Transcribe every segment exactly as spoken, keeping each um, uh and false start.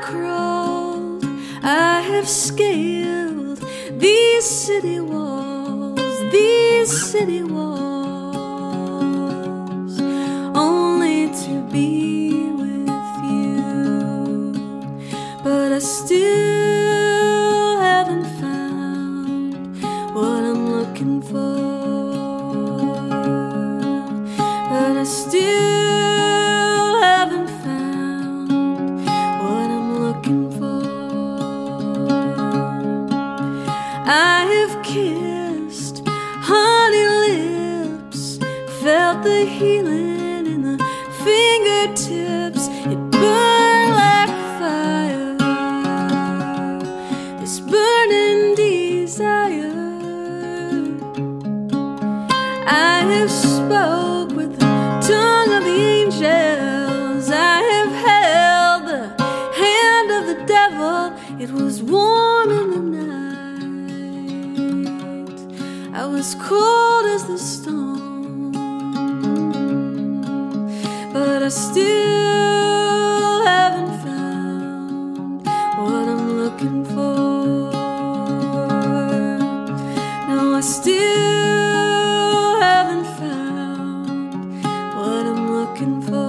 crawled, I have scaled these city walls, these city walls, only to be with you. But I still haven't found what I'm looking for. But I still haven't found what I'm looking for. I have kissed honey lips, felt the healing in the fingertips. It burned like fire, this burning desire. I have spoke with the tongue of the angels. I have held the hand of the devil. It was warm in the night, I was cold as the stone. But I still haven't found what I'm looking for. No, I still haven't found what I'm looking for.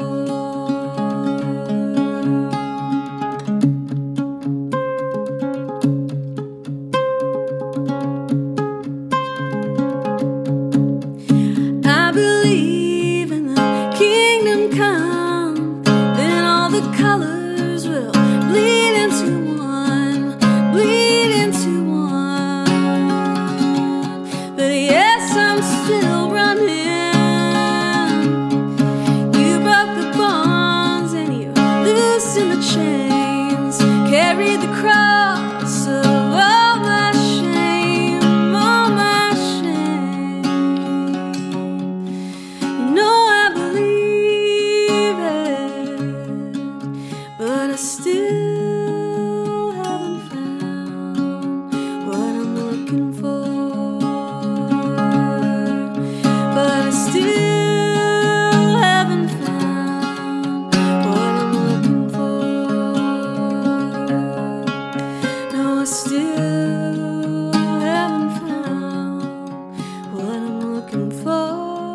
I believe in the kingdom come, then all the colors will bleed into one, bleed into one. But yes, I'm still running. You broke the bonds and you loosened the chains, carried the cross of all my shame, all my shame. You know I believe it, but I still haven't found what I'm looking for. But I still haven't found what I'm looking for. No, I still haven't found what I'm looking for.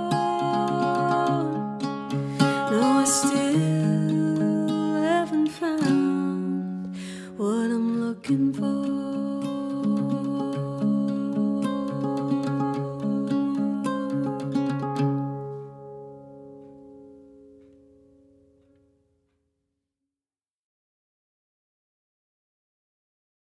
No, I still haven't found what I'm looking for.